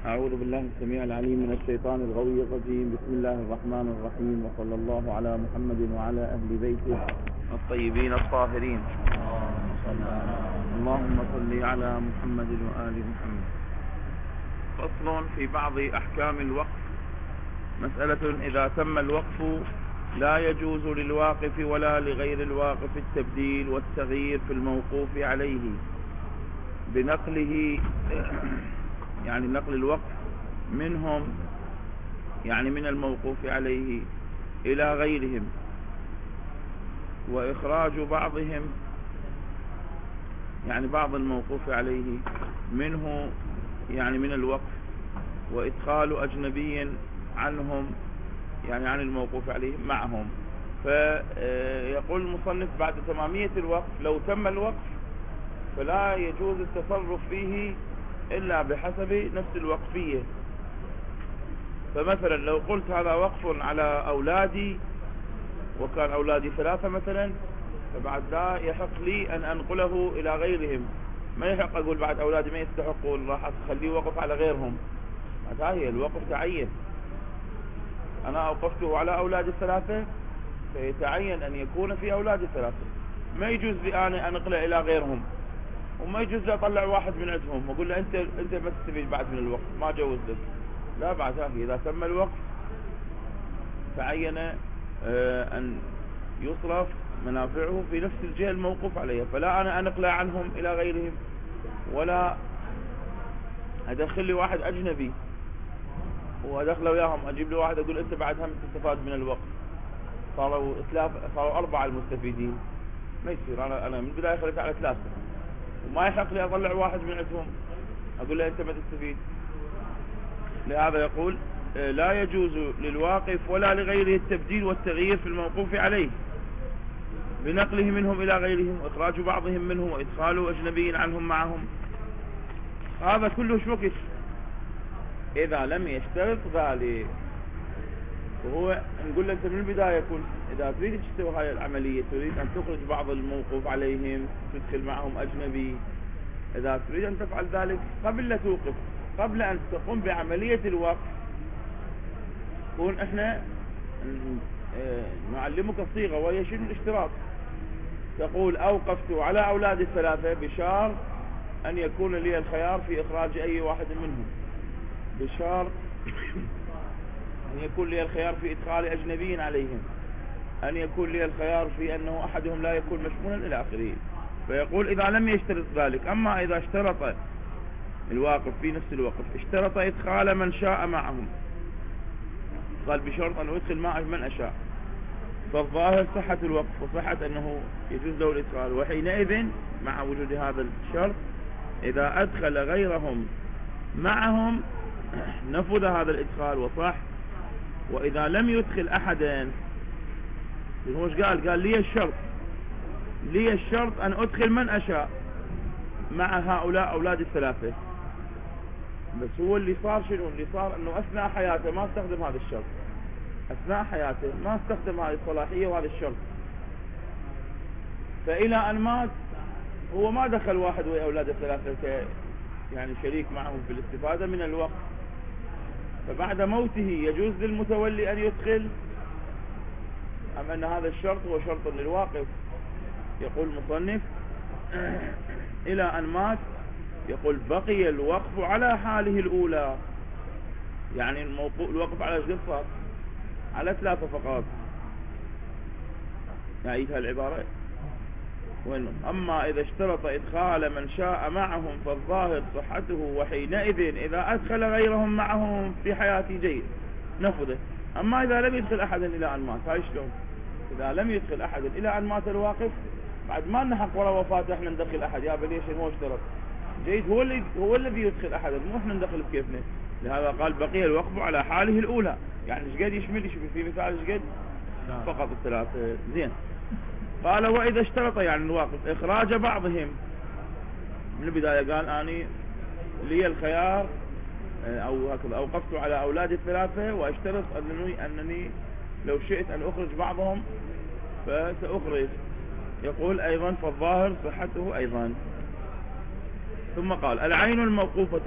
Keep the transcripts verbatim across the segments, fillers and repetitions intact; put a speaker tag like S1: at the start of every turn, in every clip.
S1: أعوذ بالله السميع العليم من الشيطان الغوي الرجيم. بسم الله الرحمن الرحيم، وصلى الله على محمد وعلى أهل بيته الطيبين الطاهرين. اللهم صل على محمد وآل محمد. فصل في بعض أحكام الوقف. مسألة: إذا تم الوقف لا يجوز للواقف ولا لغير الواقف التبديل والتغيير في الموقوف عليه بنقله، يعني نقل الوقف منهم، يعني من الموقوف عليه إلى غيرهم، وإخراج بعضهم، يعني بعض الموقوف عليه منه، يعني من الوقف، وإدخال أجنبي عنهم، يعني عن الموقوف عليه معهم. فيقول المصنف: بعد تمامية الوقف، لو تم الوقف فلا يجوز التصرف فيه إلا بحسب نفس الوقفية. فمثلا لو قلت هذا وقف على أولادي، وكان أولادي ثلاثة مثلا، فبعد لا يحق لي أن أنقله إلى غيرهم. ما يحق أقول بعد أولادي ما يستحقون، راح أخليه وقف على غيرهم. هذا هي الوقف تعين. أنا أوقفته على أولادي الثلاثة، فيتعين أن يكون في أولادي الثلاثة. ما يجوز لي أنا أنقله إلى غيرهم، وما يجوز لي أطلع واحد من عندهم وأقول له أنت أنت ما تستفيد بعد من الوقف، ما جوز لك. لا، بعد هذه إذا تم الوقف تعين أن يصرف منافعه في نفس الجهة الموقوف عليها. فلا أنا أنقله عنهم إلى غيرهم، ولا أدخل لي واحد أجنبي وأدخله وياهم، أجيب لي واحد أقول أنت بعد هم تستفاد من الوقف. صاروا ثلاث صاروا أربعة المستفيدين، ما يصير. أنا أنا من البداية خليت على ثلاثة، وما يحق لي أطلع واحد من عندهم أقول له أنت ما تستفيد. لهذا يقول: لا يجوز للواقف ولا لغيره التبديل والتغيير في الموقوف عليه بنقله منهم إلى غيرهم، وإخراج بعضهم منهم، وإدخال أجنبي عنهم معهم. هذا كله شو وقف إذا لم يشترط ذلك. وهو نقول له أنت من البداية كنت إذا تريد تسوي هاي العملية، تريد أن تخرج بعض الموقوف عليهم، تدخل معهم أجنبي، إذا تريد أن تفعل ذلك قبل لا توقف، قبل أن تقوم بعملية الوقف، كون إحنا نعلمك الصيغة وهي شنو الاشتراط. تقول: أوقفت على أولاد الثلاثة بشرط أن يكون لي الخيار في إخراج أي واحد منهم، بشرط أن يكون لي الخيار في إدخال أجنبي عليهم، أن يكون لي الخيار في أنه أحدهم لا يكون مشمولا إلى آخره. فيقول: إذا لم يشترط ذلك. أما إذا اشترط الواقف في نفس الوقف، اشترط إدخال من شاء معهم، قال بشرط أن أدخل معه من أشاء، فالظاهر صحة الوقف وصحة أنه يجوز له الإدخال. وحينئذ مع وجود هذا الشرط إذا أدخل غيرهم معهم نفذ هذا الإدخال وصح. وإذا لم يدخل أحدا، هو ايش قال؟ قال: لي الشرط لي الشرط أن أدخل من أشاء مع هؤلاء أولاد الثلاثة. بس هو اللي صار شنو؟ اللي صار أنه أثناء حياته ما استخدم هذا الشرط، أثناء حياته ما استخدم هذه الصلاحية وهذا الشرط، فإلى أن مات هو ما دخل واحد ويا أولاد الثلاثة ك يعني شريك معهم في الاستفادة من الوقت. فبعد موته يجوز للمتولي أن يدخل، أم أن هذا الشرط هو شرط للواقف؟ يقول المصنف: إلى أن مات، يقول: بقي الوقف على حاله الأولى. يعني الوقف على ايش صار؟ على ثلاثة فقط. نعيدها العبارة. أما إذا اشترط إدخال من شاء معهم فالظاهر صحته، وحينئذ إذا أدخل غيرهم معهم في حياته جيد نفذه. أما إذا لم يدخل أحدا إلى أن مات، هاي شلون؟ إذا لم يدخل أحدا إلى أن مات الواقف، بعد ما نحق ولا وفاته احنا ندخل أحد، يا بليش هو اشترط جيد، هو اللي هو الذي يدخل أحدا، مو احنا ندخل بكيفنا. لهذا قال: بقي الوقف على حاله الأولى. يعني ايش قد يشمل؟ يشمل في مثال ايش قد؟ فقط الثلاثة. زين. قال: وإذا اشترط يعني الواقف إخراج بعضهم، من البداية قال: أني لي الخيار أو هكذا، أوقفت على أولاد الثلاثة واشترط أنني, أنني لو شئت أن أخرج بعضهم فسأخرج. يقول أيضا: فالظاهر صحته أيضا. ثم قال: العين الموقوفة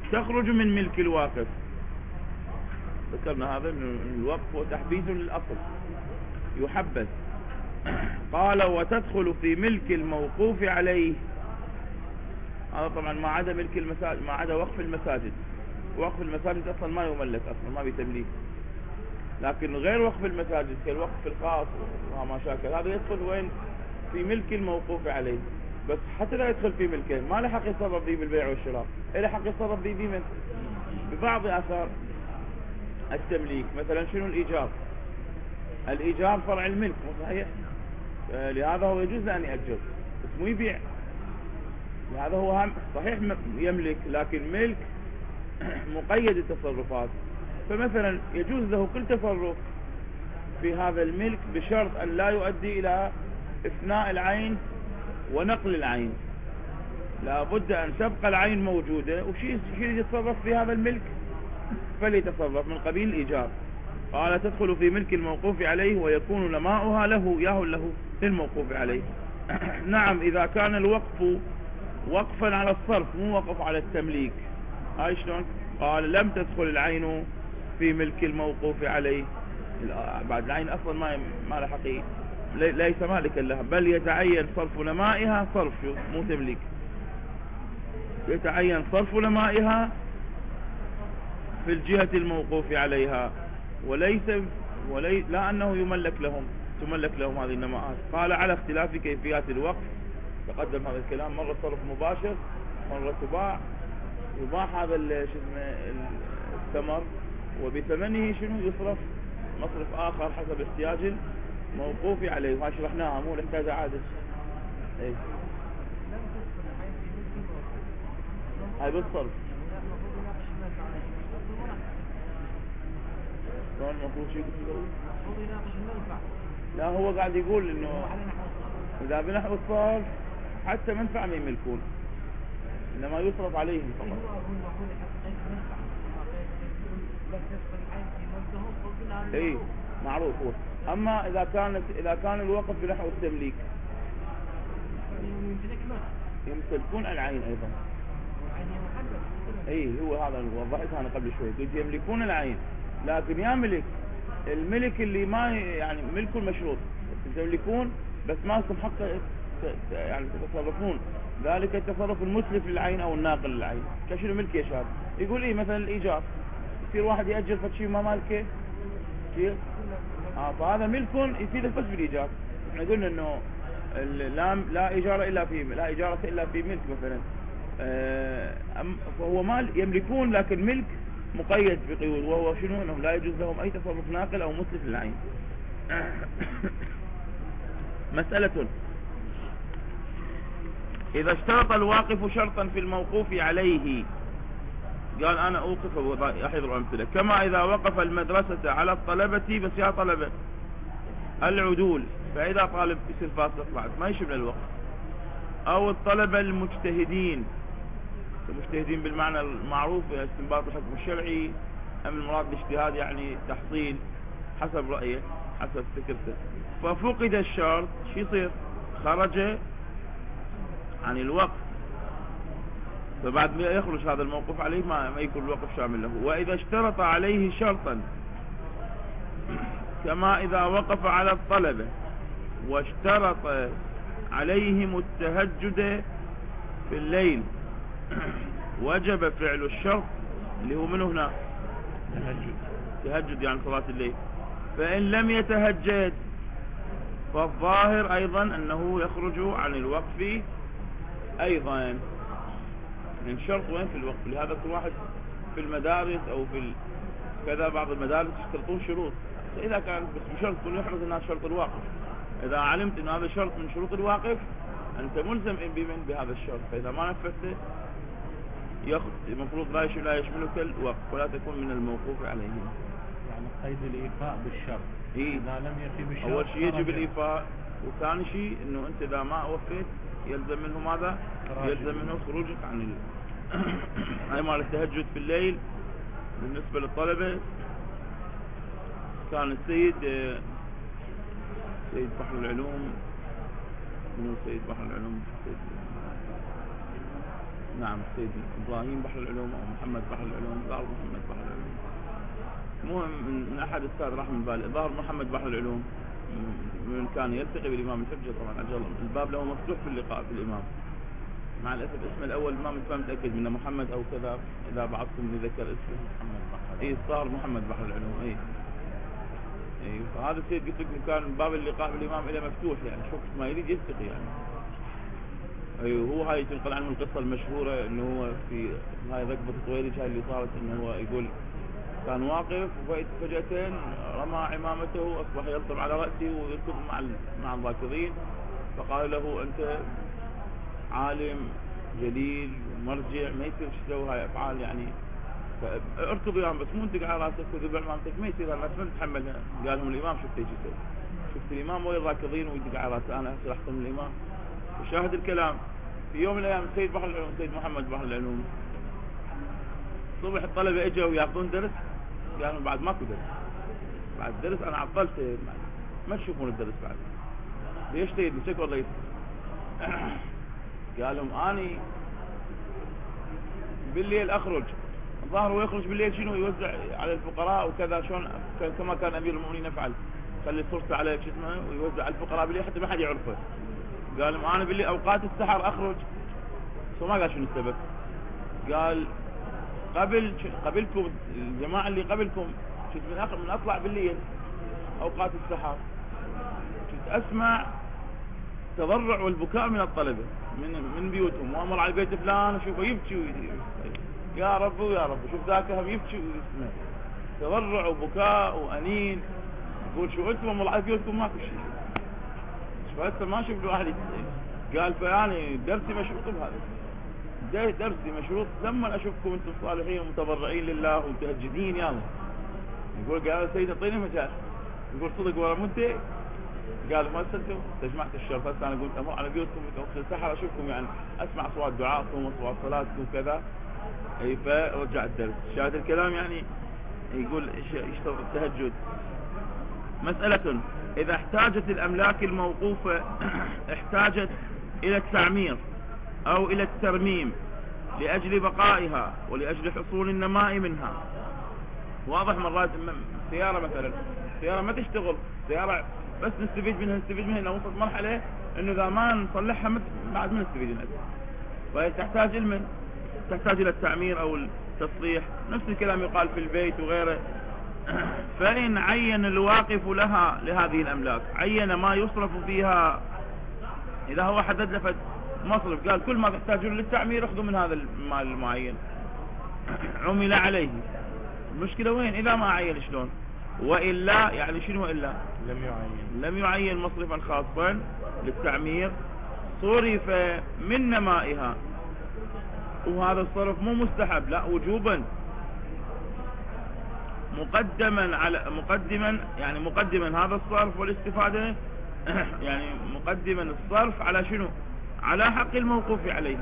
S1: تخرج من ملك الواقف. ذكرنا هذا من الوقف هو تحبيز للأصل يحبس. قال وتدخل في ملك الموقوف عليه. هذا طبعا ما عدا ملك المساجد، ما عدا وقف المساجد. وقف المساجد أصلا ما يملك، أصلا ما بيتمليك. لكن غير وقف المساجد كالوقف الخاص وما شاكل هذا يدخل وين؟ في ملك الموقوف عليه. بس حتى لا يدخل في ملكه ما له حق يتصرف به بالبيع والشراء، له حق يتصرف به بمن؟ ببعض آثار التمليك. مثلا شنو الإيجار؟ الإيجار فرع الملك مو صحيح؟ لهذا هو يجوز أن يأجر بس مو يبيع. لهذا هو هم صحيح يملك لكن ملك مقيد التصرفات. فمثلا يجوز له كل تصرف في هذا الملك بشرط أن لا يؤدي إلى إفناء العين ونقل العين. لا بد أن تبقى العين موجودة وشيء يتصرف في هذا الملك فليتصرف من قبيل الإيجار. قال تدخل في ملك الموقوف عليه ويكون نماؤها له ياه له للموقوف عليه. نعم إذا كان الوقف وقفا على الصرف مو وقف على التمليك. هاي شلون؟ قال لم تدخل العين في ملك الموقوف عليه. بعد العين أصلا ما ما له حقيقي ليس مالكا لها، بل يتعين صرف نمائها صرف مو تمليك. يتعين صرف نمائها في الجهة الموقوف عليها وليس ولي لا أنه يملك لهم تملك لهم هذه النماءات. قال على اختلاف كيفيات الوقف. تقدم هذا الكلام، مرة صرف مباشر، مرة تباع يباع هذا شو اسمه الثمر وبثمنه شنو يصرف مصرف آخر حسب احتياج الموقوف عليه. وهاي شرحناها مو نحتاج عادة. ايه هاي بالصرف شلون المفروض شيء لا هو قاعد يقول انه اذا بنحو الصرف حتى منفعة ما يملكون انما يصرف عليهم فقط. اي معروف هو. اما اذا كانت اذا كان الوقف بنحو التمليك يمتلكون العين ايضا. اي هو هذا اللي وضحتها انا قبل شوي، قلت يملكون العين لكن يملك الملك اللي ما يعني ملك المشروط تملكون بس ما لكم حق يعني تتصرفون ذلك التصرف المسلف للعين او الناقل للعين. كشنو ملك يا شاب؟ يقول ايه مثلا الايجار يصير واحد يأجر فشي ما مالكه كيف؟ اه فهذا ملك يفيد بس بالايجار. احنا قلنا انه لا لا ايجار الا في لا اجاره الا في ملك مثلا. آه فهو مال يملكون لكن ملك مقيد بقيود وهو شنو؟ انهم لا يجوز لهم اي تصرف ناقل او مسلف للعين. مسألة إذا اشترط الواقف شرطا في الموقوف عليه. قال أنا أوقف وأحضر أمثلة كما إذا وقف المدرسة على الطلبة بس يا طلبة العدول فإذا طالب يصير فاسق بعد ما يشمل الوقف، أو الطلبة المجتهدين. المجتهدين بالمعنى المعروف استنباط الحكم الشرعي أم المراد بالاجتهاد يعني تحصيل حسب رأيه حسب فكرته. ففقد الشرط شو يصير؟ خرج عن الوقف، فبعد ما يخرج هذا الموقوف عليه ما, ما يكون الوقف شامل له. وإذا اشترط عليه شرطا كما إذا وقف على الطلبة واشترط عليهم التهجد في الليل وجب فعل الشرط اللي هو منه هنا تهجد تهجد يعني صلاة الليل. فإن لم يتهجد فالظاهر أيضا أنه يخرج عن الوقف أيضا. من شرط وين في الوقف؟ لهذا كل واحد في المدارس أو في كذا بعض المدارس يشترطون شروط، إذا كان بس بشرط كل يحرز أنها شرط الواقف. إذا علمت أن هذا شرط من شروط الواقف أنت ملزم بمن بهذا الشرط، فإذا ما نفذته المفروض لا يشملك الوقف ولا تكون من الموقوف عليه.
S2: يعني قيد الإيفاء بالشرط.
S1: إيه؟
S2: إذا لم يفي بالشرط
S1: أول شيء يجب الإيفاء، وثاني شيء إنه أنت إذا ما وفيت يلزم منه ماذا؟ يلزم منه خروجك عن ال... هاي مال التهجد في الليل. بالنسبة للطلبة كان السيد سيد بحر العلوم، منو سيد بحر العلوم؟ سيد نعم سيد إبراهيم بحر العلوم أو محمد بحر العلوم، ظهر محمد بحر العلوم. مهم من أحد السادة راح من بالي ظهر محمد بحر العلوم من كان يلتقي بالإمام الحجة طبعا أجل الباب له مفتوح في اللقاء في الإمام. مع الأسف اسم الأول ما متأكد منه محمد أو كذا، إذا بعضكم يذكر اسمه
S2: محمد بحر.
S1: إيه ظهر محمد بحر العلوم. إيه إيه فهذا السيد قلت لكم كان باب اللقاء بالإمام إلى مفتوح، يعني شوف ما يريد يلتقي يعني. أيوه هو هاي تنقل عنه القصة المشهورة إنه هو في هاي ركبة طويلج هاي اللي صارت، إنه هو يقول كان واقف وفجأة رمى عمامته أصبح يلطم على رأسه ويركض مع مع الراكضين، فقال له أنت عالم جليل ومرجع ما يصير تسوي هاي أفعال يعني، اركض يا بس مو انت على راسك وذبع عمامتك ما يصير الناس ما تتحملها. قال لهم الإمام شفت ايش يسوي، شفت الإمام وين الراكضين ويدق على راسه، أنا أصير أحسن من الإمام. وشاهد الكلام في يوم من الأيام سيد بحر العلوم سيد محمد بحر العلوم صبح الطلبة اجوا وياخذون درس، قالوا بعد ماكو درس، بعد الدرس انا عطلت ما تشوفون الدرس بعد ليش تيد مسك والله قال لهم اني بالليل اخرج الظاهر ويخرج بالليل شنو يوزع على الفقراء وكذا، شلون كما كان امير المؤمنين يفعل، خلي صورته على شو اسمه ويوزع على الفقراء بالليل حتى ما حد يعرفه. قال لهم انا بالليل اوقات السحر اخرج، شو ما قال شنو السبب، قال قبل قبلكم الجماعة اللي قبلكم كنت من أخ... من أطلع بالليل أوقات السحر كنت أسمع تضرع والبكاء من الطلبة من من بيوتهم، وأمر على بيت فلان وشوفه يبكي يا رب ويا رب، شوف ذاك هم يبكي ويسمع تضرع وبكاء وأنين. يقول شو أنتم أمر على بيوتكم ماكو شيء، شو هسه ما شفت واحد قال فيعني درسي مشروط بهذا، ده درسي مشروط لما اشوفكم انتم صالحين ومتضرعين لله ومتهجدين يلا. يقول قال سيدي اعطيني مجال، يقول صدق ورا مدة، قال ما انتم تجمعت الشرط هسه انا قلت امر على بيوتكم وقت السحر اشوفكم يعني اسمع اصوات دعائكم واصوات صلاتكم وكذا. اي فرجع الدرس شاهد الكلام يعني يقول يشتغل التهجد. مسألة اذا احتاجت الاملاك الموقوفة احتاجت الى التعمير او الى الترميم لاجل بقائها ولأجل حصول النماء منها. واضح مرات سيارة مثلا سيارة ما تشتغل، سيارة بس نستفيد منها نستفيد منها لو وصلت مرحلة انه اذا ما نصلحها بعد ما نستفيد منها، وهي تحتاج المن تحتاج الى التعمير او التصليح. نفس الكلام يقال في البيت وغيره. فإن عين الواقف لها لهذه الاملاك عين ما يصرف فيها، اذا هو حدد لفت مصرف قال كل ما تحتاجون للتعمير اخذوا من هذا المال المعين عمل عليه. المشكلة وين اذا ما عين شلون، وإلا يعني شنو إلا
S2: لم يعين
S1: لم يعين مصرفا خاصا للتعمير صرف من نمائها، وهذا الصرف مو مستحب لا وجوبا مقدما على مقدما يعني مقدما هذا الصرف والاستفادة يعني مقدما الصرف على شنو على حق الموقوف عليه.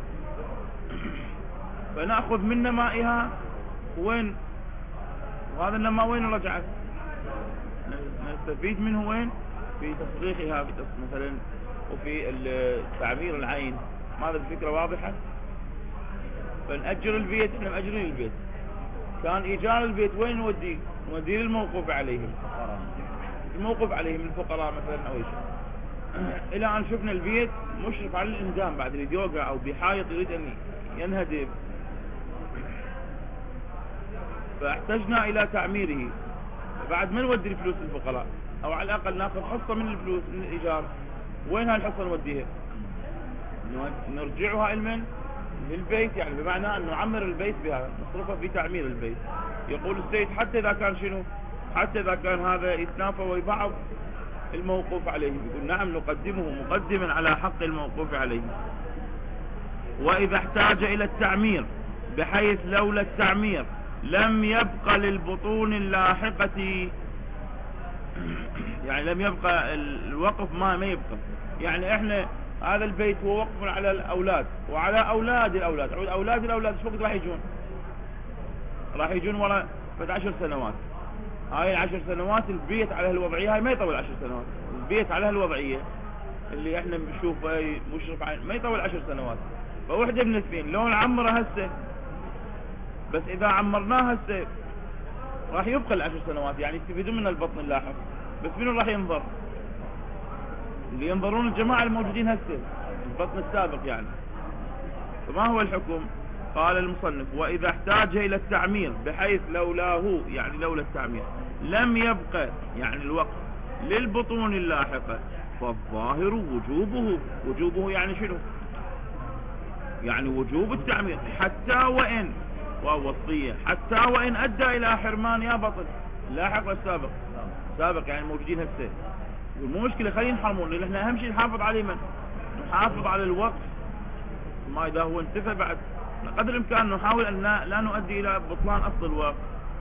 S1: فنأخذ من نمائها وين، وهذا النماء وين رجعت نستفيد منه وين في تصليحها في مثلا وفي تعمير العين. ماذا الفكرة واضحة؟ فنأجر البيت احنا مأجرين البيت، كان إيجار البيت وين نوديه نوديه للموقوف عليهم، الموقوف عليهم الفقراء مثلا أو شيء، إلى أن شفنا البيت مشرف على الإنزام بعد اللي يوقع أو بحائط يريد أن ينهدم، فاحتجنا إلى تعميره. بعد ما نودي الفلوس للفقراء أو على الأقل ناخذ حصة من الفلوس من الإيجار، وين هالحصة نوديها؟ نرجعها المن للبيت، يعني بمعنى أن نعمر البيت بها نصرفها في تعمير البيت. يقول السيد حتى إذا كان شنو حتى إذا كان هذا يتنافى ويبعض الموقوف عليه، يقول نعم نقدمه مقدما على حق الموقوف عليه. وإذا احتاج إلى التعمير بحيث لولا التعمير لم يبقى للبطون اللاحقة، يعني لم يبقى الوقف ما ما يبقى، يعني احنا هذا البيت هو وقف على الأولاد وعلى أولاد الأولاد، أولاد الأولاد شو وقت راح يجون؟ راح يجون ورا بعد عشر سنوات. هاي العشر سنوات البيت على هالوضعية هاي ما يطول عشر سنوات، البيت على هالوضعية اللي احنا بنشوف مشرف عين ما يطول عشر سنوات. فوحدة من الاثنين، لو نعمره هسه بس إذا عمرناه هسه راح يبقى العشر سنوات، يعني يستفيدون من البطن اللاحق، بس منو راح ينظر؟ اللي ينظرون الجماعة الموجودين هسه البطن السابق يعني. فما هو الحكم؟ قال المصنف: وإذا احتاج إلى التعمير بحيث لولاه، يعني لولا التعمير لم يبقى يعني الوقت للبطون اللاحقة، فالظاهر وجوبه. وجوبه يعني شنو؟ يعني وجوب التعمير حتى وإن، ووصية حتى وإن أدى إلى حرمان يا بطن لاحق والسابق. سابق يعني موجودين هسه، مو مشكلة خلينا نحرمون، لأن احنا أهم شيء نحافظ عليه، من نحافظ على الوقت. ما إذا هو انتفى بعد قدر الإمكان نحاول أن لا نؤدي إلى بطلان أصل الوقت.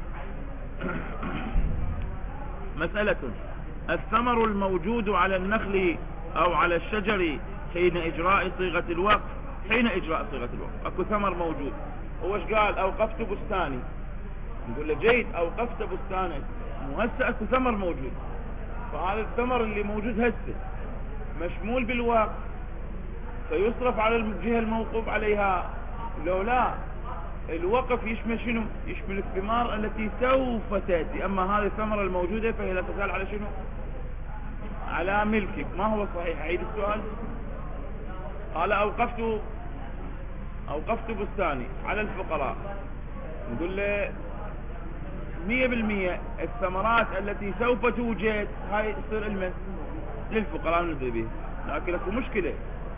S1: مسألة: الثمر الموجود على النخل أو على الشجر حين إجراء صيغة الوقف. حين إجراء صيغة الوقف أكو ثمر موجود، هو ايش قال؟ أوقفت بستاني، نقول له جيد أوقفت بستانك، مو هسه أكو ثمر موجود، فهذا الثمر اللي موجود هسه مشمول بالوقف، فيصرف على الجهة الموقوف عليها. لو لا الوقف يشمل شنو؟ يشمل الثمار التي سوف تأتي، أما هذه الثمرة الموجودة فهي لا تزال على شنو؟ على ملكك. ما هو صحيح؟ أعيد السؤال. قال أوقفت أوقفت بستاني على الفقراء، نقول له مية بالمية الثمرات التي سوف توجد هاي تصير المن للفقراء ندري بها، لكن اكو مشكلة.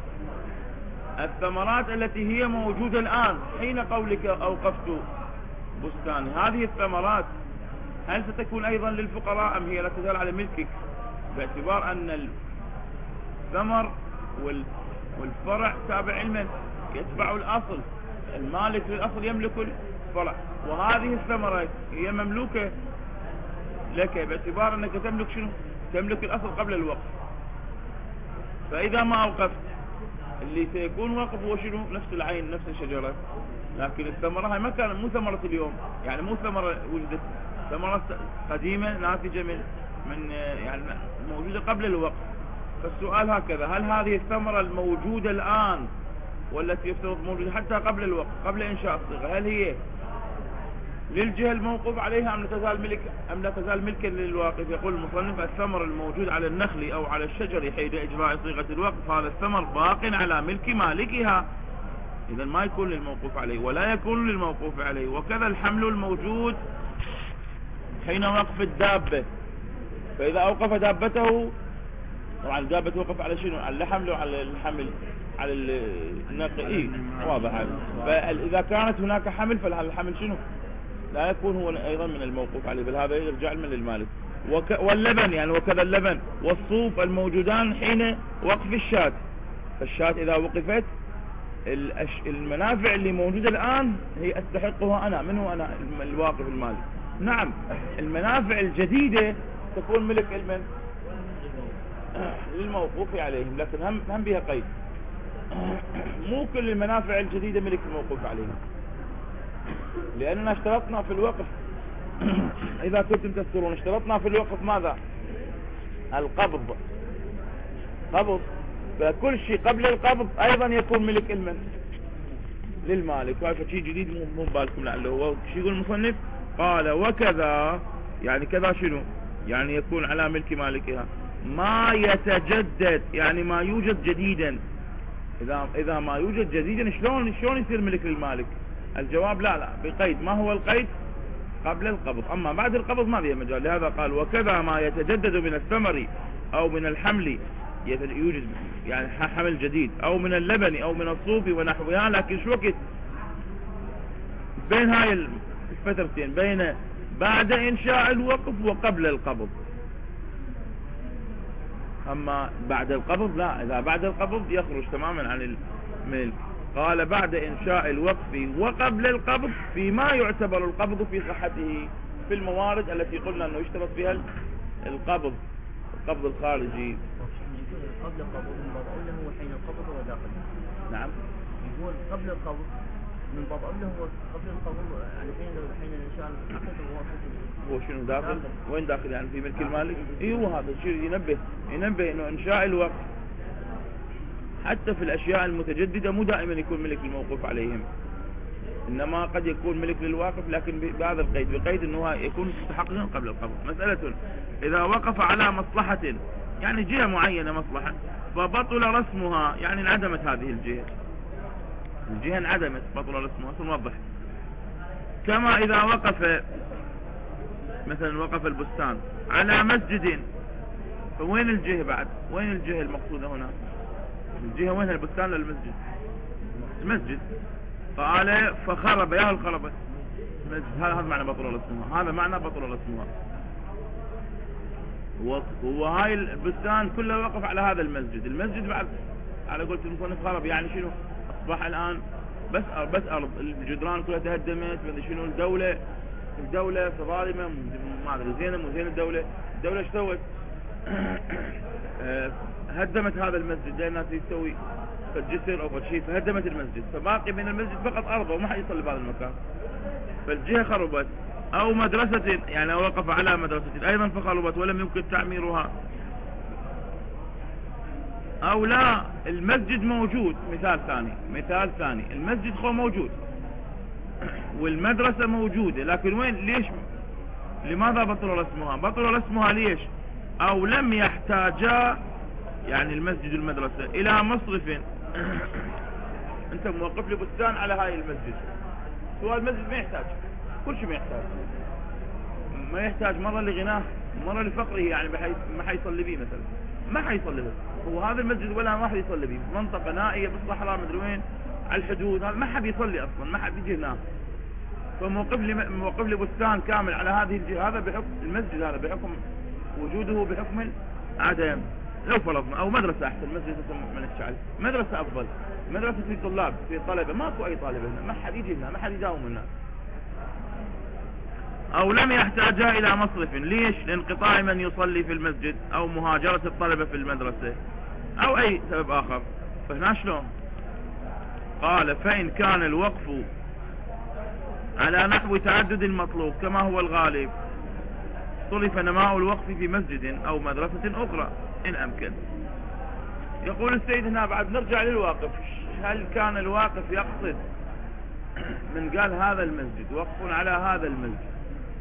S1: الثمرات التي هي موجودة الآن حين قولك أوقفت بستاني، هذه الثمرات هل ستكون أيضا للفقراء أم هي لا تزال على ملكك؟ باعتبار أن الثمر والفرع تابع المن، يتبع الأصل، المالك للأصل يملك الفرع، وهذه الثمرة هي مملوكة لك باعتبار أنك تملك شنو؟ تملك الأصل قبل الوقف. فإذا ما أوقفت اللي سيكون وقف هو شنو؟ نفس العين نفس الشجرة، لكن الثمرة هاي ما كانت، مو ثمرة اليوم، يعني مو ثمرة وجدت، ثمرة قديمة ناتجة من من يعني موجودة قبل الوقف. فالسؤال هكذا: هل هذه الثمرة الموجودة الآن والتي يفترض موجودة حتى قبل الوقف قبل إنشاء الصيغة هل هي للجهة الموقوف عليها أم لا تزال ملك أم لا تزال ملكا للواقف؟ يقول المصنف: الثمر الموجود على النخل أو على الشجر حين إجراء صيغة الوقف هذا الثمر باق على ملك مالكها، إذا ما يكون للموقوف عليه ولا يكون للموقوف عليه. وكذا الحمل الموجود حين وقف الدابة، فإذا أوقف دابته، طبعا الدابة توقف على شنو؟ على الحمل وعلى الحمل على النقل، إيه واضح هذا. فإذا كانت هناك حمل فالحمل شنو؟ لا يكون هو أيضا من الموقوف عليه، بل هذا يرجع من المالك. وك واللبن يعني وكذا اللبن والصوف الموجودان حين وقف الشاة، فالشاة إذا وقفت المنافع اللي موجودة الآن هي أستحقها أنا، من هو أنا؟ الواقف المالي. نعم المنافع الجديدة تكون ملك المن للموقوف عليهم، لكن هم هم بها قيد، مو كل المنافع الجديدة ملك الموقوف عليهم، لأننا اشترطنا في الوقف إذا كنتم تذكرون اشترطنا في الوقف ماذا؟ القبض، قبض، فكل شيء قبل القبض أيضا يكون ملك المن للمالك. وهذا شيء جديد مو بالكم لعله. هو شيء يقول المصنف؟ قال وكذا يعني كذا شنو؟ يعني يكون على ملك مالكها ما يتجدد، يعني ما يوجد جديدا. إذا إذا ما يوجد جديدا شلون شلون يصير ملك للمالك؟ الجواب لا لا بقيد. ما هو القيد؟ قبل القبض، أما بعد القبض ما فيه مجال. لهذا قال وكذا ما يتجدد من الثمر أو من الحمل، يوجد يعني حمل جديد، أو من اللبن أو من الصوف ونحوها، لكن شو وقت بين هاي الفترتين، بين بعد إنشاء الوقف وقبل القبض. أما بعد القبض لا، إذا بعد القبض يخرج تماما عن الملك. قال بعد إنشاء الوقف وقبل القبض فيما يعتبر القبض في صحته، في الموارد التي قلنا أنه يشترط فيها القبض، القبض الخارجي.
S3: قبل القبض من باب أوله هو حين القبض هو داخل.
S1: نعم
S3: يقول قبل القبض من باب أوله هو قبل القبض، يعني حين حين إنشاء العقد هو
S1: هو شنو داخل؟ داخل. وين داخل؟ يعني في ملك المالك. ايوه هذا الشيء ينبه ينبه انه انشاء الوقف حتى في الأشياء المتجددة مو دائما يكون ملك للموقوف عليهم، إنما قد يكون ملك للواقف، لكن بهذا القيد، بقيد أنه يكون مستحقا قبل القبض. مسألة إذا وقف على مصلحة، يعني جهة معينة مصلحة، فبطل رسمها، يعني انعدمت هذه الجهة، الجهة انعدمت بطل رسمها، سنوضح. كما إذا وقف مثلا، وقف البستان على مسجد، فوين الجهة بعد؟ وين الجهة المقصودة هنا؟ الجهة وين؟ البستان للمسجد؟ المسجد. قال فخرب، يا هل خربت المسجد، هذا معنى بطل رسمها، هذا معنى بطل رسمها. وهاي البستان كله وقف على هذا المسجد، المسجد بعد على قولة المصنف خرب، يعني شنو؟ أصبح الآن بس بس أرض، الجدران كلها تهدمت، ما شنو. الدولة الدولة ظالمة، ما أدري زينة مو زين. الدولة الدولة ايش سوت؟ هدمت هذا المسجد لأنها تسوي فالجسر أو فالشيء، فهدمت المسجد، فباقي من المسجد فقط أرضه وما حد يصلي بهذا المكان، فالجهة خربت. أو مدرسة، يعني وقف على مدرسة أيضا فخربت ولم يمكن تعميرها. أو لا، المسجد موجود، مثال ثاني مثال ثاني المسجد خو موجود والمدرسة موجودة، لكن وين؟ ليش؟ لماذا بطل رسمها؟ بطل رسمها ليش؟ أو لم يحتاجا، يعني المسجد والمدرسة، إلى مصرف. أنت موقف لي بستان على هاي المسجد، سواء المسجد ما يحتاج، كل شيء ما يحتاج، ما يحتاج مرة لغناه مرة لفقره، يعني بحيث ما حيصلي به مثلا، ما حيصلي به هو هذا المسجد ولا واحد يصلي به، منطقة نائية بالصحراء مدري وين على الحدود، هذا ما حد يصلي أصلا، ما حد يجي هناك، فموقف لي موقف لي بستان كامل على هذه الجهة، هذا بحكم المسجد، هذا بحكم وجوده بحكم العدم. لو فرضنا، أو مدرسة أحسن، مسجد من الشعب، مدرسة أفضل، مدرسة في طلاب في طلبة، ماكو أي طالب هنا، ما حد يجي هنا، ما حد يداوم هنا. أو لم يحتاجا إلى مصرف، ليش؟ لانقطاع من يصلي في المسجد، أو مهاجرة الطلبة في المدرسة، أو أي سبب آخر. فهنا شلون؟ قال فإن كان الوقف على نحو تعدد المطلوب كما هو الغالب، صرف نماء الوقف في مسجد أو مدرسة أخرى إن أمكن. يقول السيد هنا بعد نرجع للواقف، هل كان الواقف يقصد من قال هذا المسجد وقف على هذا المسجد،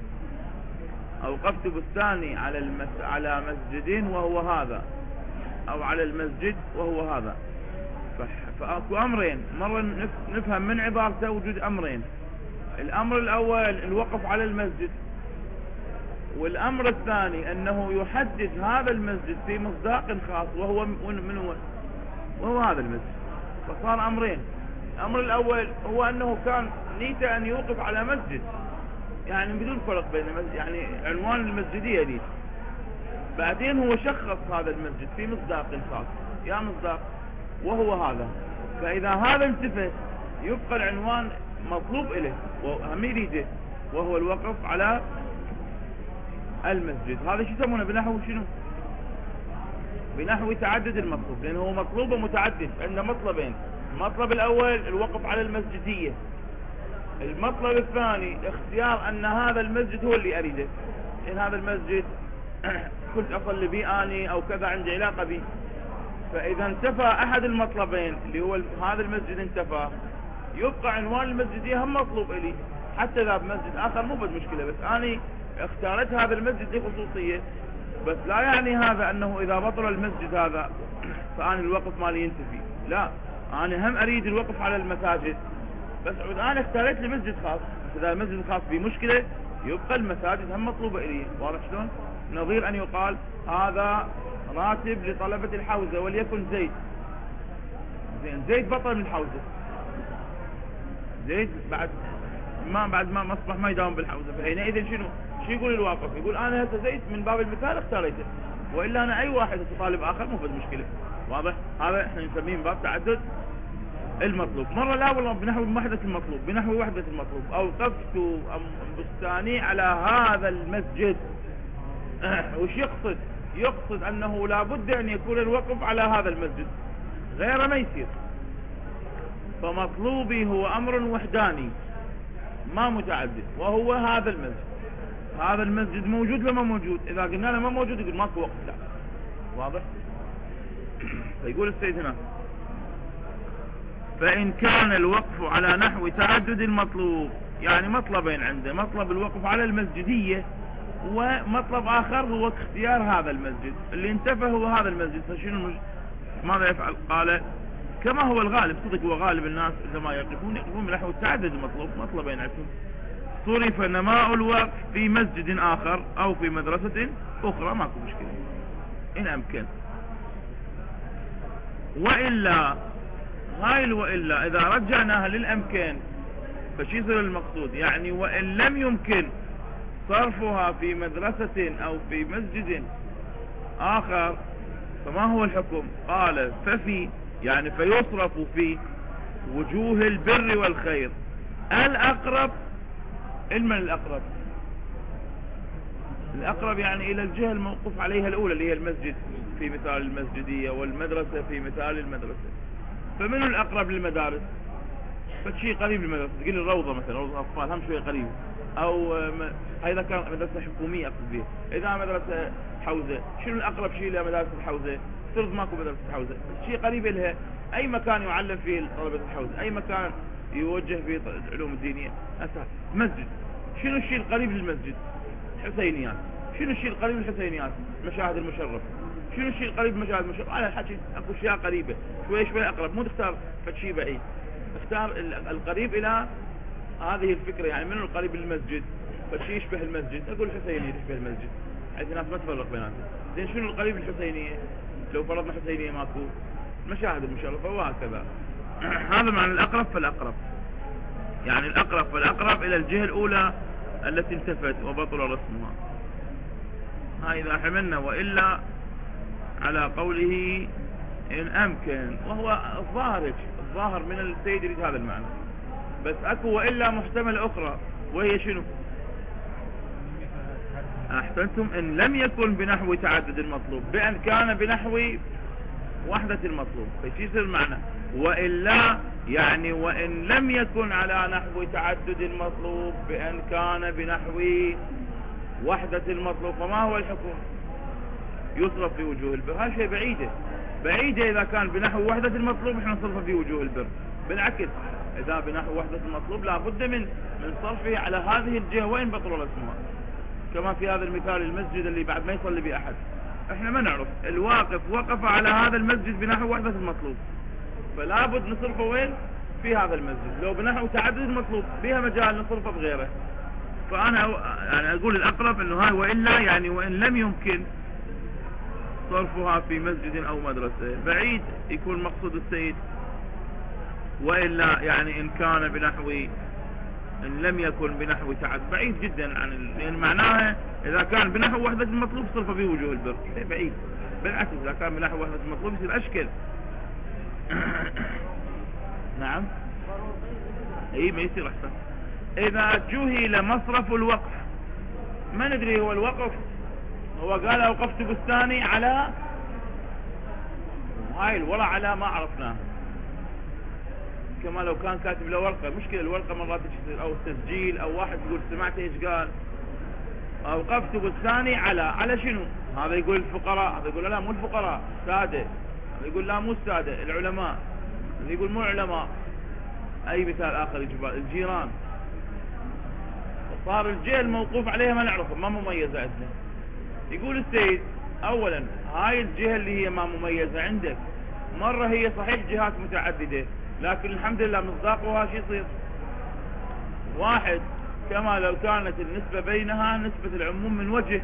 S1: أوقفت بستاني على المس... على مسجد وهو هذا، أو على المسجد وهو هذا، ف... فأكو أمرين، مرة نف... نفهم من عبارته وجود أمرين. الأمر الأول الوقف على المسجد، والأمر الثاني أنه يحدد هذا المسجد في مصداق خاص، وهو من هو؟ وهو هذا المسجد. فصار أمرين، الأمر الأول هو أنه كان نيته أن يوقف على مسجد، يعني بدون فرق بين المسجد، يعني عنوان المسجدية دي. بعدين هو شخص هذا المسجد في مصداق خاص، يا مصداق وهو هذا، فإذا هذا انتفى يبقى العنوان مطلوب إليه وهم يريده، وهو الوقف على المسجد. هذا شو يسمونه بنحو شنو؟ بنحو تعدد المطلوب، لأنه هو مطلوب متعدد، عندنا مطلبين، المطلب الأول الوقف على المسجدية، المطلب الثاني اختيار أن هذا المسجد هو اللي أريده، إن هذا المسجد كنت أصلي به أني أو كذا عندي علاقة به. فإذا انتفى أحد المطلبين اللي هو هذا المسجد انتفى، يبقى عنوان المسجدية هم مطلوب إلي، حتى إذا بمسجد آخر مو بد مشكلة، بس أنا اختارت هذا المسجد لخصوصية، بس لا يعني هذا أنه إذا بطل المسجد هذا فأنا الوقف مالي ينتفي، لا، أنا هم أريد الوقف على المساجد، بس أنا اختارت لي مسجد خاص، إذا المسجد الخاص فيه مشكلة يبقى المساجد هم مطلوبة إلي. واضح شلون؟ نظير أن يقال هذا راتب لطلبة الحوزة وليكن زيد، زين زيد بطل من الحوزة، زيد بعد ما بعد ما أصبح ما يداوم بالحوزة، فحينئذ شنو؟ شو يقول الواقف؟ يقول أنا هسه زيد من باب المثال اختاريته، وإلا أنا أي واحد طالب آخر مو بد مشكلة. واضح؟ هذا احنا نسميه من باب تعدد المطلوب. مرة لا والله بنحو وحدة المطلوب، بنحو وحدة المطلوب، أوقفت بستاني على هذا المسجد. وش يقصد؟ يقصد أنه لابد أن يكون الوقف على هذا المسجد، غير ما يصير. فمطلوبي هو أمر وحداني ما متعدد، وهو هذا المسجد. هذا المسجد موجود ولا ما موجود؟ إذا قلنا له ما موجود يقول ماكو وقف، لا. واضح؟ فيقول السيد هنا فإن كان الوقف على نحو تعدد المطلوب، يعني مطلبين عنده، مطلب الوقف على المسجدية ومطلب آخر هو اختيار هذا المسجد، اللي انتفى هو هذا المسجد، فشنو المج... ماذا يفعل؟ قال كما هو الغالب، صدق هو غالب الناس عندما يقفون يقفون بنحو تعدد المطلوب، مطلبين عندهم، صرف نماء الوقف في مسجد آخر أو في مدرسة أخرى، ماكو مشكلة إن أمكن. وإلا هاي وإلا إذا رجعناها للأمكن فشي يصير المقصود؟ يعني وإن لم يمكن صرفها في مدرسة أو في مسجد آخر فما هو الحكم؟ قال ففي، يعني فيصرف في وجوه البر والخير الأقرب. علما الأقرب، الأقرب يعني إلى الجهة الموقوف عليها الأولى اللي هي المسجد في مثال المسجدية، والمدرسة في مثال المدرسة. فمن الأقرب للمدارس؟ فشيء قريب للمدرسة، تقول الروضة مثلا، روضة أطفال هم شوية قريب، أو إذا كان مدرسة حكومية أقصد بها. إذا مدرسة حوزة، شنو الأقرب شيء لمدارس الحوزة؟ فرض ماكو مدرسة حوزة، شيء قريب لها، أي مكان يعلم فيه طلبة الحوزة، أي مكان يوجه فيه العلوم الدينية أساس مسجد. شنو الشيء القريب للمسجد؟ حسينيات. شنو الشيء القريب للحسينيات؟ مشاهد المشرف. شنو الشيء القريب لمشاهد المشرف؟ على الحكي اكو اشياء قريبة شوي شوي اقرب، مو تختار فشي بعيد، اختار القريب الى هذه الفكرة. يعني من القريب للمسجد؟ فشي يشبه المسجد، اقول الحسينية تشبه المسجد، حيث الناس ما تفرق بيناتهم. زين شنو القريب للحسينية؟ لو فرضنا حسينية ماكو، مشاهد المشرفة وهكذا. هذا معنى الأقرب فالأقرب، يعني الأقرب فالأقرب إلى الجهة الأولى التي انتفت وبطل رسمها. هاي إذا حملنا وإلا على قوله إن أمكن، وهو الظاهر الظاهر من السيد يريد هذا المعنى، بس أكو وإلا محتمل أخرى، وهي شنو؟ أحسنتم، إن لم يكن بنحو تعدد المطلوب، بأن كان بنحو وحدة المطلوب. فشي يصير المعنى وإلا، يعني وإن لم يكن على نحو تعدد المطلوب بأن كان بنحو وحدة المطلوب، فما هو الحكم؟ يصرف في وجوه البر. هذا شيء بعيدة بعيدة. إذا كان بنحو وحدة المطلوب احنا نصرف في وجوه البر، بالعكس إذا بنحو وحدة المطلوب لا بد من من صرفه على هذه الجهة وين بطل رسمها، كما في هذا المثال المسجد اللي بعد ما يصلي به أحد، احنا ما نعرف الواقف وقف على هذا المسجد بنحو وحدة المطلوب، فلا بد نصرفه وين؟ في هذا المسجد. لو بنحو تعدد المطلوب بها مجال نصرفه بغيره. فأنا يعني أقول الأقرب أنه هاي وإلا، يعني وإن لم يمكن صرفها في مسجد أو مدرسة. بعيد يكون مقصود السيد وإلا، يعني إن كان بنحو، إن لم يكن بنحو تعدد، بعيد جدا عن ال... لأن معناها إذا كان بنحو وحدة المطلوب صرف في وجوه البر، بعيد. بالعكس إذا كان بنحو وحدة المطلوب يصير أشكل. نعم اي ما يصير احسن. اذا جهل مصرف الوقف، ما ندري هو الوقف، هو قال اوقفت بستاني على، هاي الورع على ما عرفناه، كما لو كان كاتب له ورقة. مشكلة الورقة مرات تصير او تسجيل، او واحد يقول سمعت ايش قال، اوقفت بستاني على، على شنو؟ هذا يقول الفقراء، هذا يقول لا مو الفقراء، سادة، هذا يقول لا مو السادة، العلماء، هذا يقول مو علماء، اي مثال اخر يجيب الجيران. صار الجهة الموقوف عليها ما نعرفها، ما مميزة عندنا. يقول السيد اولا هاي الجهة اللي هي ما مميزة عندك، مرة هي صحيح جهات متعددة، لكن الحمد لله مصداقها شو يصير؟ واحد، كما لو كانت النسبة بينها نسبة العموم من وجه.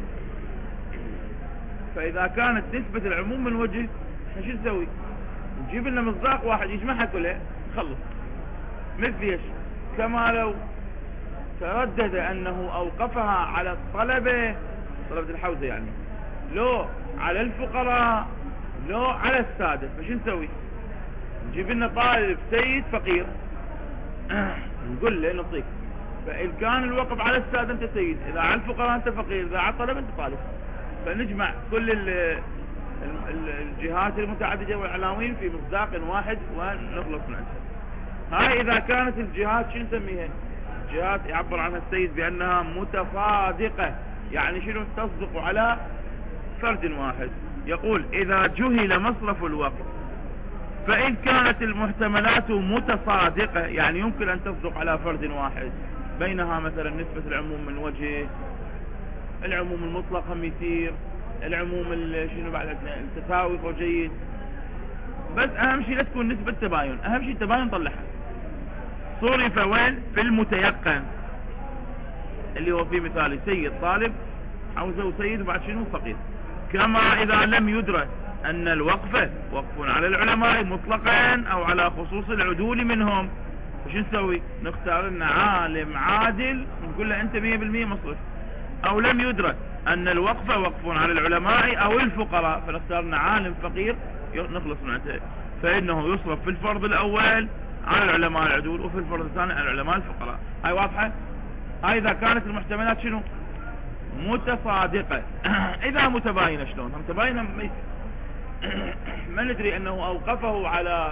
S1: فإذا كانت نسبة العموم من وجه احنا شو نسوي؟ نجيب لنا مصداق واحد يجمعها كلها نخلص. مثل ايش؟ كما لو تردد أنه أوقفها على الطلبة، طلبة الحوزة يعني، لو على الفقراء لو على السادة، فش نسوي؟ نجيب لنا طالب سيد فقير نقول له نعطيك. فإن كان الوقف على السادة أنت سيد، إذا على الفقراء أنت فقير، إذا على الطلبة أنت طالب. فنجمع كل الجهات المتعددة والعناوين في مصداق واحد ونخلص من عنده. هاي إذا كانت الجهات شو نسميها؟ جهات يعبر عنها السيد بأنها متفادقة، يعني شنو؟ تصدق على فرد واحد. يقول إذا جهل مصرف الوقف فإن كانت المحتملات متصادقة يعني يمكن أن تصدق على فرد واحد، بينها مثلا نسبة العموم من وجه، العموم المطلق هم يصير، العموم شنو بعد التساوي أو جيد، بس أهم شيء لا تكون نسبة تباين، أهم شيء التباين طلعها. صرف وين؟ في المتيقن اللي هو في مثال سيد طالب عاوزه سيد وبعد شنو فقير. كما إذا لم يدرك أن الوقف وقف على العلماء مطلقا أو على خصوص العدول منهم، وش نسوي؟ نختار لنا عالم عادل نقول له أنت مية بالمية مصرف. أو لم يدرك أن الوقف وقف على العلماء أو الفقراء، فنختار لنا عالم فقير نخلص من عنده، فإنه يصرف في الفرض الأول على العلماء العدول وفي الفرض الثاني على العلماء الفقراء. هاي واضحة؟ هاي إذا كانت المحتملات شنو؟ متصادقة. إذا متباينة شلون؟ متباينة ما ندري أنه أوقفه على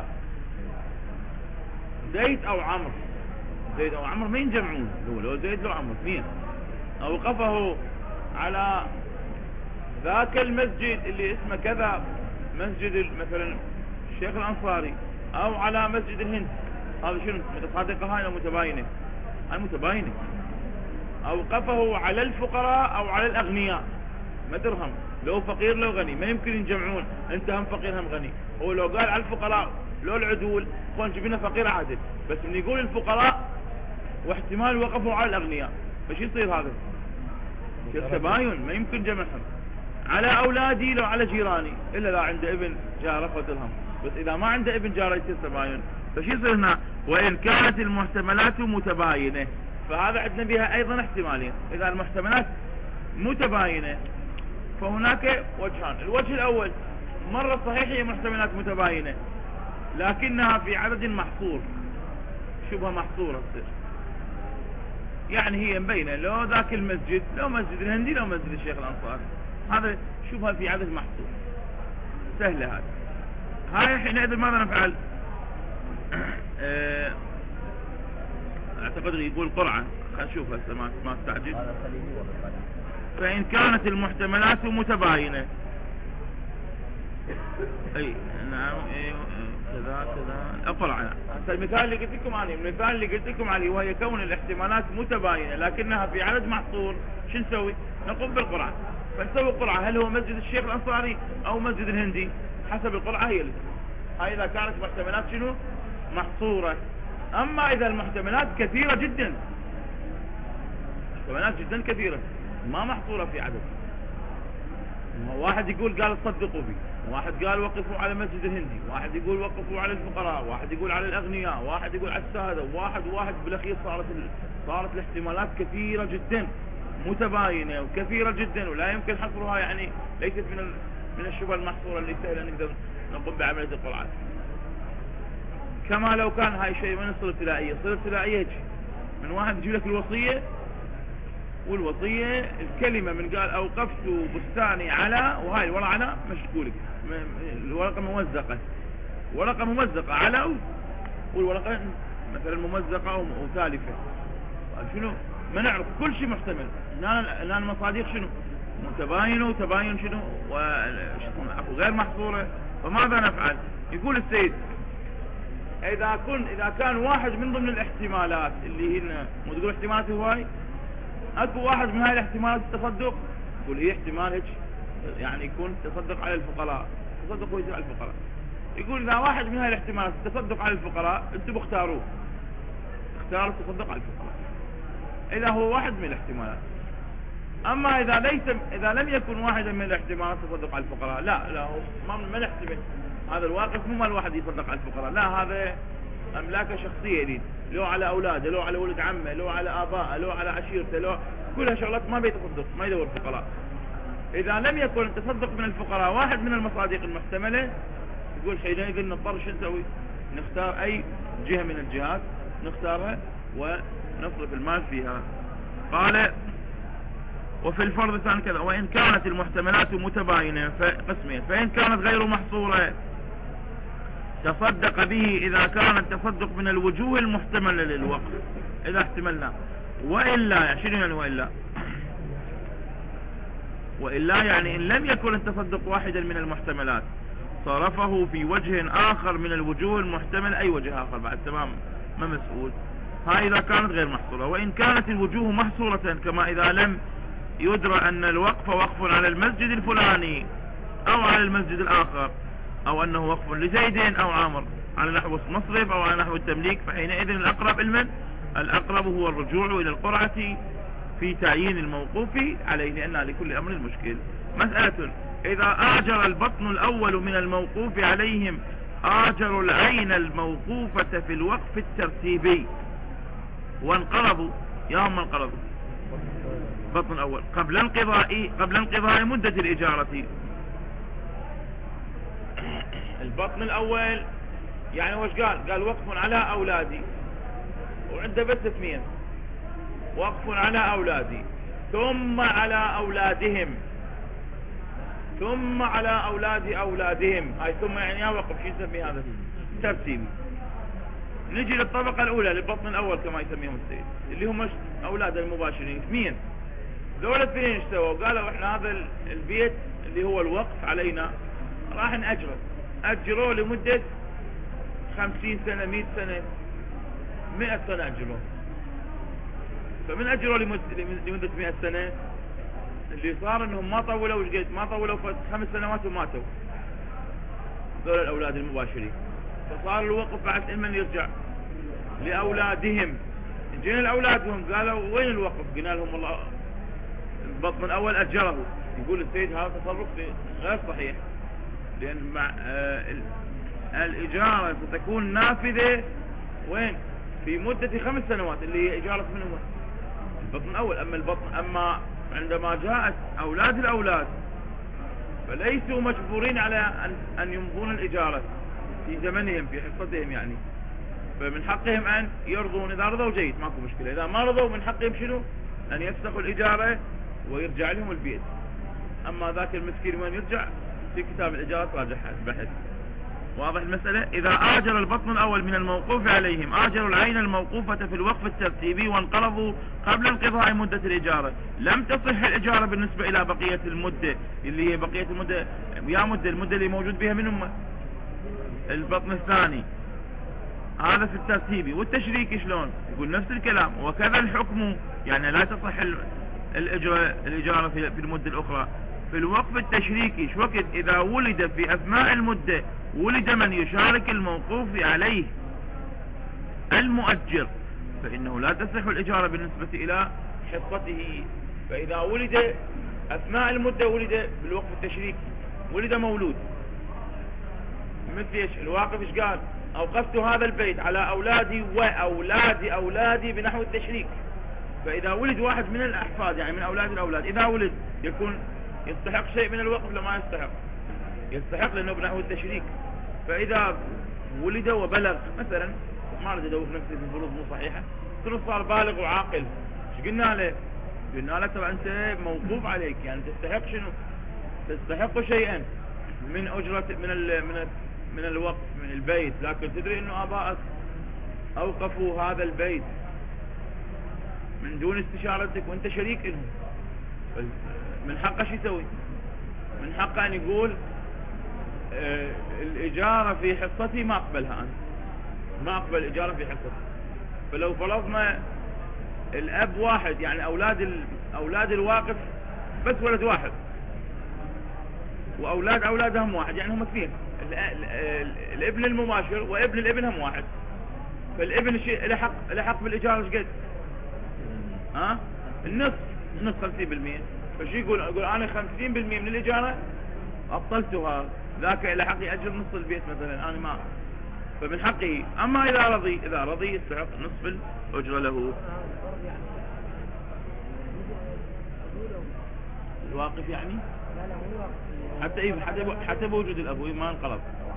S1: زيد أو عمرو، زيد أو عمرو ما ينجمعون، لو زيد لو عمرو اثنين، أوقفه على ذاك المسجد اللي اسمه كذا، مسجد مثلا الشيخ الأنصاري، أو على مسجد الهند، هذا شنو؟ متصادقة هاي أو متباينة؟ هاي متباينة. أوقفه على الفقراء أو على الأغنياء، ما درهم، لو فقير لو غني ما يمكن ينجمعون، أنت هم فقير هم غني. هو لو قال على الفقراء لو العدول خلنا جبنا فقير عادل، بس من يقول الفقراء واحتمال وقفوا على الأغنياء، فش يصير هذا؟ التباين ما يمكن جمعهم. على أولادي لو على جيراني، إلا لا عنده ابن جاره فتلهم، بس إذا ما عنده ابن جاره يصير تباين. فش يصير هنا؟ وإن كانت المحتملات متباينة، فهذا عندنا بها أيضا احتمالين. إذا المحتملات متباينة فهناك وجهان. الوجه الأول مرة صحيح هي محتملات متباينة لكنها في عدد محصور، شبه محصورة تصير، يعني هي مبينة لو ذاك المسجد لو مسجد الهندي لو مسجد الشيخ الأنصاري، هذا شبه في عدد محصور، سهلة هذا. هاي حينئذ ماذا نفعل؟ اه اعتقد يقول قرعة، خلينا نشوف هسه ما ما استعجل. فإن كانت المحتملات متباينة، اي نعم اي كذا كذا القرعة. هسه المثال اللي قلت لكم عليه، المثال اللي قلت لكم عليه وهي كون الاحتمالات متباينة لكنها في عدد محصور، شو نسوي؟ نقوم بالقرعة. فنسوي قرعة، هل هو مسجد الشيخ الأنصاري أو مسجد الهندي؟ حسب القرعة هي اللي هاي إذا كانت محتملات شنو؟ محصورة. أما إذا المحتملات كثيرة جدا، محتملات جدا كثيرة ما محصورة في عدد، واحد يقول قال تصدقوا بي، واحد قال وقفوا على مسجد الهندي، واحد يقول وقفوا على الفقراء، واحد يقول على الأغنياء، واحد يقول على السادة، واحد واحد بالأخير صارت صارت الاحتمالات كثيرة جدا متباينة وكثيرة جدا ولا يمكن حصرها، يعني ليست من من الشبه المحصورة اللي سهلة نقدر نقوم بعملية القرعة. كما لو كان هاي شيء من الصلة الابتدائية، الصلة الابتدائية هيك من واحد يجيب لك الوصية، والوصية الكلمة من قال أوقفت بستاني على، وهاي الورقة على مشكولك، الورقة ممزقة، ورقة ممزقة على، والورقة مثلا ممزقة وثالثة، شنو؟ ما نعرف كل شيء محتمل. لأن المصادق شنو؟ متباينة وتباين شنو؟ وغير محصورة. فماذا نفعل؟ يقول السيد إذا كن إذا كان واحد من ضمن الاحتمالات اللي هن مو تقول احتمالات هواي، اكو واحد من هاي الاحتمالات التصدق، يقول هي احتمال هيك يعني يكون تصدق على الفقراء، تصدق ويصير على الفقراء. يقول اذا واحد من هاي الاحتمالات التصدق على الفقراء انتم اختاروه، اختاروا التصدق على الفقراء اذا هو واحد من الاحتمالات. اما اذا ليس اذا لم يكن واحدا من الاحتمالات التصدق على الفقراء، لا لا هو ما ما نحتمل هذا الواقف، مو مال الواحد يصدق على الفقراء، لا هذا املاكه شخصيه لي، لو على اولاده، لو على ولد عمه، لو على ابائه، لو على عشيرته، لو كلها شغلات ما بيتصدق، ما يدور الفقراء. اذا لم يكن التصدق من الفقراء واحد من المصادق المحتمله، يقول حينئذ نضطر شو نسوي؟ نختار اي جهه من الجهات نختارها ونصرف المال فيها. قال وفي الفرض الثاني كذا، وان كانت المحتملات متباينه فقسمين، فان كانت غير محصوره تصدق به إذا كان التصدق من الوجوه المحتملة للوقف إذا احتملنا، وإلا شنو يعني وإلا؟ وإلا يعني إن لم يكن التصدق واحدا من المحتملات صرفه في وجه آخر من الوجوه المحتمل، أي وجه آخر بعد تمام ما مسؤول، هاي إذا كانت غير محصورة. وإن كانت الوجوه محصورة كما إذا لم يدرى أن الوقف وقف على المسجد الفلاني أو على المسجد الآخر، أو أنه وقف لزيد أو عامر على نحو المصرف أو على نحو التمليك، فحينئذ الأقرب علما الأقرب هو الرجوع إلى القرعة في تعيين الموقوف عليه، لأن لكل أمر مشكل. مسألة: إذا آجر البطن الأول من الموقوف عليهم آجر العين الموقوفة في الوقف الترتيبي وانقرضوا، يا هم انقرضوا بطن الأول قبل انقضاء قبل انقضاء مدة الإجارة. البطن الأول يعني وش قال؟ قال وقف على أولادي، وعنده بس اثنين، وقف على أولادي ثم على أولادهم ثم على أولاد أولادهم، هاي ثم يعني يا وقف، شو يسمي هذا؟ ترتيبي. نجي للطبقة الأولى للبطن الأول كما يسميهم السيد، اللي هم أولاد المباشرين. مين دول الاثنين ايش سووا؟ قالوا احنا هذا البيت اللي هو الوقف علينا راح نأجره، أجروه لمدة خمسين سنة مئة سنة مئة سنة أجروه. فمن أجروه لمدة مئة سنة اللي صار انهم ما طولوا وش قد ما طولوا خمس سنوات وماتوا ذول الأولاد المباشرين، فصار الوقف بعد من يرجع لأولادهم. جينا لأولادهم قالوا وين الوقف؟ قلنا لهم والله البطن الأول أجره. يقول السيد هذا تصرف غير صحيح، لأن مع آه الإجارة ستكون نافذة وين؟ في مدة خمس سنوات اللي هي إجارة من هو البطن الأول. أما البطن أما عندما جاءت أولاد الأولاد فليسوا مجبورين على أن, أن يمضون الإجارة في زمنهم في حصتهم يعني، فمن حقهم أن يرضون. إذا رضوا جيد ماكو مشكلة، إذا ما رضوا من حقهم شنو؟ أن يفسخوا الإجارة ويرجع لهم البيت. أما ذاك المسكين وين يرجع؟ في كتاب الإجارة راجع بحث. واضح المسألة؟ إذا آجر البطن الأول من الموقوف عليهم آجروا العين الموقوفة في الوقف الترتيبي وانقرضوا قبل انقضاء مدة الإجارة، لم تصح الإجارة بالنسبة إلى بقية المدة اللي هي بقية المدة. يا مدة المدة اللي موجود بها من أمة البطن الثاني، هذا في الترتيبي. والتشريك شلون؟ يقول نفس الكلام. وكذا الحكم، يعني لا تصح الإجارة الإجارة في المدة الأخرى. في الوقف التشريكي شو وقت؟ إذا ولد في أثناء المدة ولد من يشارك الموقوف عليه المؤجر، فإنه لا تصح الإجارة بالنسبة إلى حصته. فإذا ولد أثناء المدة ولد بالوقف التشريكي ولد مولود، مثل ايش؟ الواقف ايش قال؟ أوقفت هذا البيت على أولادي وأولاد أولادي بنحو التشريك. فإذا ولد واحد من الأحفاد يعني من أولاد الأولاد، إذا ولد يكون يستحق شيء من الوقف لما يستحق؟ يستحق لأنه بنحو التشريك. فإذا ولد وبلغ مثلا، ما رد أدوق نفسي في الفروض مو صحيحة، كل صار بالغ وعاقل، ايش قلنا له؟ قلنا له طبعا أنت موقوف عليك، يعني تستحق شنو؟ تستحق شيئا من أجرة من ال من ال من الوقف من البيت، لكن تدري انه ابائك اوقفوا هذا البيت من دون استشارتك وانت شريك لهم، من حقه شو يسوي؟ من حقه ان يقول آه الاجارة في حصتي ما اقبلها، انا ما اقبل الاجارة في حصتي. فلو فرضنا الاب واحد، يعني اولاد ال... اولاد الواقف بس ولد واحد، واولاد اولادهم واحد، يعني هم اثنين، الابن المباشر وابن الابن هم واحد. فالابن شيء له حق له حق بالاجاره ايش قد؟ ها؟ النصف النصف خمسين بالمئة. فشو يقول؟ يقول انا خمسين بالمئة من الاجاره ابطلتها، ذاك له حق ياجر نصف البيت مثلا، انا ما. فمن حقه. اما اذا رضي اذا رضي يستحق نصف الاجره له. الواقف يعني حتى إيه حتى حتى بوجود الأب ما انقلب.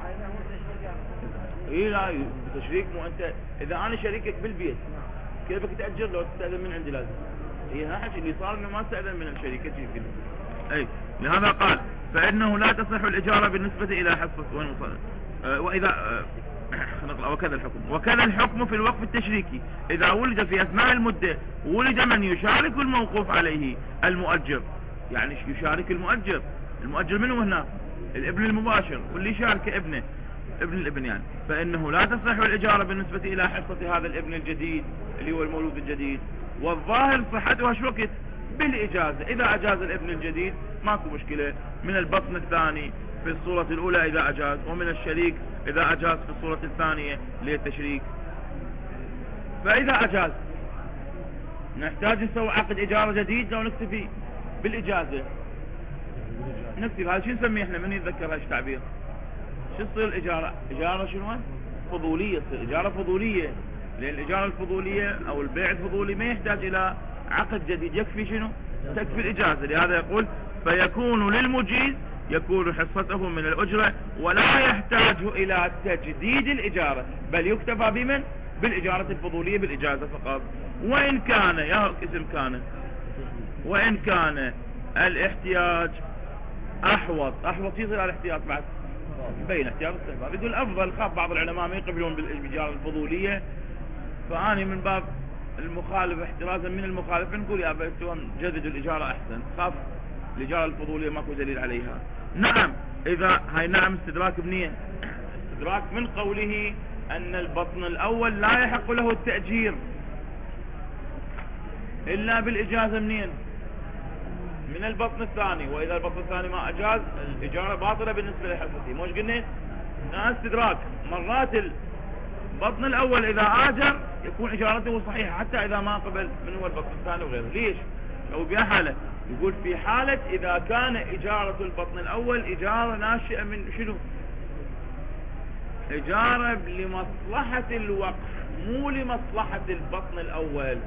S1: إيه لا تشريك مو أنت. إذا أنا شريكك بالبيت كيف بدك تأجر لو تستأذن من عندي؟ لازم. هي ها حكي اللي صار إنه ما استأذن من الشريك تجي كذا. أي لهذا قال فإنه لا تصح الإجارة بالنسبة إلى حصة وين وصل. أه وإذا أه وكذا الحكم وكذا الحكم في الوقف التشريكي إذا ولد في أثناء المدة ولد من يشارك الموقوف عليه المؤجر، يعني يشارك المؤجر. المؤجر منه هنا الابن المباشر واللي يشارك ابنه ابن الابن يعني، فإنه لا تصح الإجارة بالنسبة إلى حصة هذا الابن الجديد اللي هو المولود الجديد. والظاهر صحتها شو وقت؟ بالإجازة. إذا أجاز الابن الجديد ماكو مشكلة، من البطن الثاني في الصورة الأولى إذا أجاز، ومن الشريك إذا أجاز في الصورة الثانية للتشريك. فإذا أجاز نحتاج نسوي عقد إجارة جديد لو نكتفي بالإجازة؟ نكتب هذا شو نسميه احنا؟ من يتذكر هذا التعبير؟ شو تصير الإجارة؟ إجارة شنو؟ فضولية. تصير إجارة فضولية، لأن الإجارة الفضولية أو البيع الفضولي ما يحتاج إلى عقد جديد، يكفي شنو؟ تكفي الإجازة. لهذا يقول فيكون للمجيز يكون حصته من الأجرة ولا يحتاج إلى تجديد الإجارة، بل يكتفى بمن؟ بالإجارة الفضولية بالإجازة فقط. وإن كان يا اسم كان وإن كان الاحتياج أحوط. أحوط يصير على الاحتياج بعد بين احتياج واستحباب. يقول أفضل، خاف بعض العلماء ما يقبلون بالإجارة الفضولية، فأني من باب المخالف احترازا من المخالف نقول يا بيتهم جددوا الإجارة أحسن، خاف الإجارة الفضولية ماكو دليل عليها. نعم إذا هاي نعم استدراك بنية، استدراك من قوله أن البطن الأول لا يحق له التأجير إلا بالإجازة منين؟ من البطن الثاني. وإذا البطن الثاني ما أجاز الإجارة باطلة بالنسبة لحصته. موش قلنا استدراك مرات البطن الأول إذا آجر يكون إجارته صحيحة حتى إذا ما قبل من هو البطن الثاني وغيره. ليش؟ أو بحالة يقول في حالة إذا كان إجارة البطن الأول إجارة ناشئة من شنو؟ إجارة لمصلحة الوقف مو لمصلحة البطن الأول.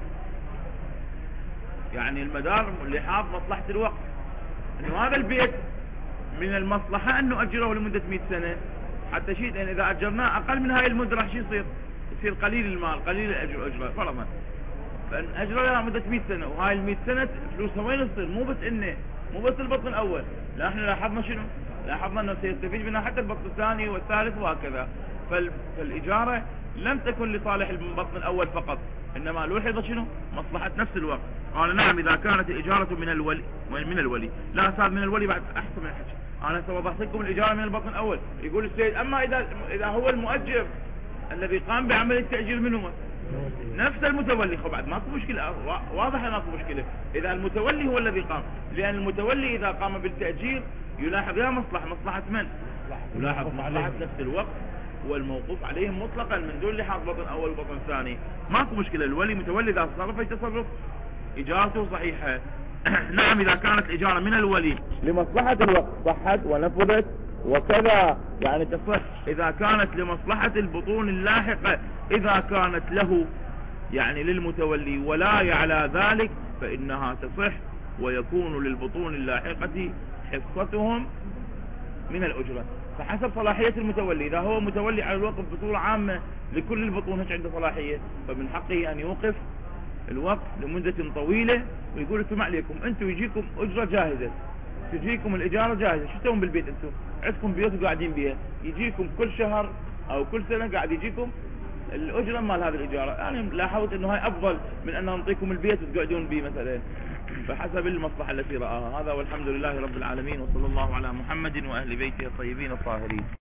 S1: يعني المدار لحاظ مصلحة الوقف، انه هذا البيت من المصلحة انه اجره لمدة مئة سنة حتى شيء، لان اذا اجرناه اقل من هاي المدة راح شو يصير؟ يصير قليل المال، قليل الاجر اجره فرضا، فان اجره لها مدة مئة سنة، وهاي المئة سنة فلوسها وين تصير؟ مو بس انه مو بس البطن الاول، لا احنا لاحظنا شنو؟ لاحظنا انه سيستفيد منها حتى البطن الثاني والثالث وهكذا. فالاجارة لم تكن لصالح البطن الاول فقط، انما لوحظ شنو؟ مصلحة نفس الوقت. قال نعم اذا كانت الاجارة من الولي من الولي لا صار من الولي بعد احسن من الحكي. انا سوضحت لكم الاجارة من البطن الاول. يقول السيد اما اذا اذا هو المؤجر الذي قام بعمل التأجير من هو؟ نفس المتولي. خب بعد ماكو مشكلة، واضح ماكو مشكلة اذا المتولي هو الذي قام، لان المتولي اذا قام بالتأجير يلاحظ يا مصلحة مصلحة من؟ يلاحظ مصلحة نفس الوقت والموقوف عليهم مطلقا من دون لحاظ بطن اول وبطن ثاني. ماكو مشكلة، الولي متولي اذا تصرف اي تصرف اجارته صحيحة. نعم اذا كانت الاجارة من الولي لمصلحة الوقت صحت ونفذت وكذا، يعني تصح اذا كانت لمصلحة البطون اللاحقة، اذا كانت له يعني للمتولي ولا على ذلك فانها تصح، ويكون للبطون اللاحقة حصتهم من الأجرة فحسب صلاحية المتولي. إذا هو متولي على الوقف بصورة عامة لكل البطون هيك عنده صلاحية، فمن حقه أن يوقف الوقف لمدة طويلة ويقول انتم ما عليكم، انتم يجيكم أجرة جاهزة، تجيكم الإجارة جاهزة. شو تسوون بالبيت؟ انتم عندكم بيوت وقاعدين بيها، يجيكم كل شهر أو كل سنة قاعد يجيكم الأجرة مال هذه الإجارة. يعني لاحظت أنه هاي أفضل من أن نعطيكم البيت وتقعدون به مثلا، فحسب المصلحة التي رآها. هذا والحمد لله رب العالمين، وصلى الله على محمد وأهل بيته الطيبين الطاهرين.